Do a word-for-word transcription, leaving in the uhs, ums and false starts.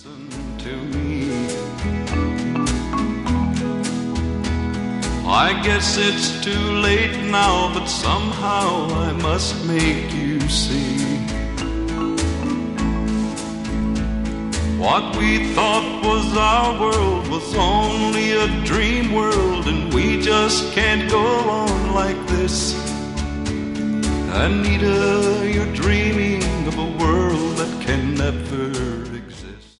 Listen to me. I guess it's too late now, but somehow I must make you see. What we thought was our world was only a dream world, and we just can't go on like this. Anita, you're dreaming of a world that can never